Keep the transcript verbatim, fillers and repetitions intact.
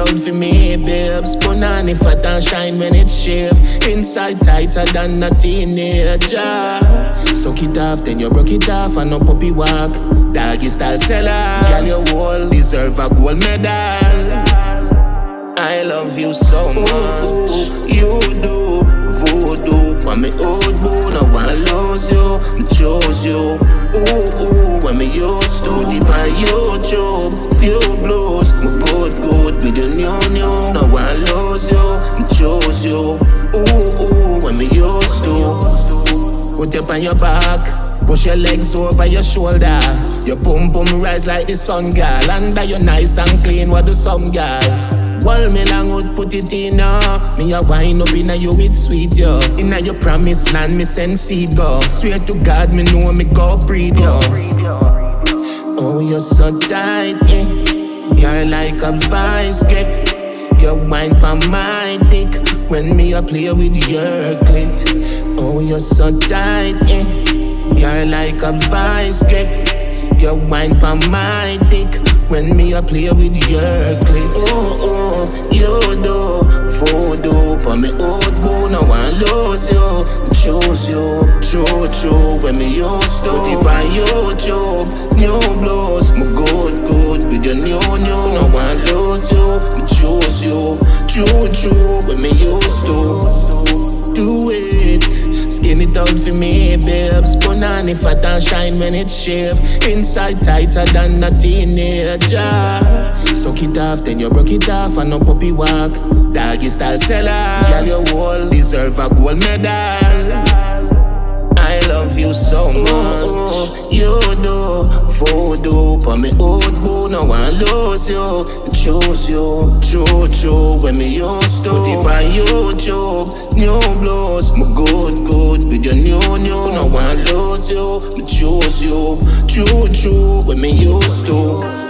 out for me, babes. Punani fat and shine when it's shave. Inside tighter than a teenager. Suck it off, then you broke it off and no puppy walk. Doggy style seller. Girl, you all deserve a gold medal. I love you so much. You do voodoo. When me old boo, no one lose you. Me chose you. Ooh, ooh, when me used to deep on YouTube. Few blues, me good, good with the new, new. No one lose you. Me chose you. Ooh, ooh, when me used to. Put you on your back. Push your legs over your shoulder. Your pum pum rise like the sun, girl. Under you nice and clean, what do some girl? Wall me long would put it in, uh. Me a wine up inna you with sweet, yo. Inna your promise land, me send seed, go. Straight to God, me know me go breed, yo. Oh, you're so tight, yeah. You're like a vice grip. You wine pa my dick when me a play with your clit. Oh, you're so tight, yeah. You're like a vice grip. You wine pa my dick when me a play with your clit. Oh, oh, you do voodoo for me old boo. No one lose you, choose you, true, true. When me used to deep on YouTube, new blues, me good, good with your new, new. No one lose you, me choose you, true, true. When me used to do it. Skin it out for me, babes. Punani fat and shine when it's shave. Inside tighter than a teenager. Suck it off, then you broke it off and no puppy walk. Doggy style seller. Girl, you all deserve a gold medal. I love you so much. You do voodoo for me old boo. No one lose you. Choose you, true, true. When me used to deep on YouTube, new blues, me good, good with your new, new. No one lose you, me choose you, true, true. When me used to.